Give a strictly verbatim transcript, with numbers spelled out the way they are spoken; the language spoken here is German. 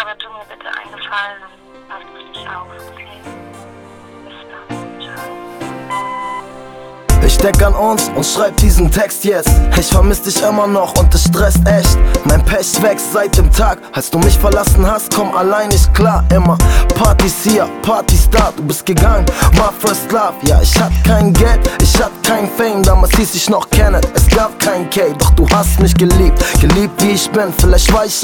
Aber tu mir bitte einen Gefallen und pass auf dich auf, okay? Bis dann, ciao. Ich denk an uns und schreib diesen Text jetzt. Ich vermiss dich immer noch und es stresst echt. Mein Pech wächst seit dem Tag, als du mich verlassen hast, komm allein nicht klar. Immer Partys hier, Partys da, du bist gegangen, my first love. Ja, ich hatt kein Geld, ich hatt kein Fame, damals hieß ich noch Kenneth. Es gab kein K, doch du hast mich geliebt, geliebt wie ich bin. Vielleicht war ich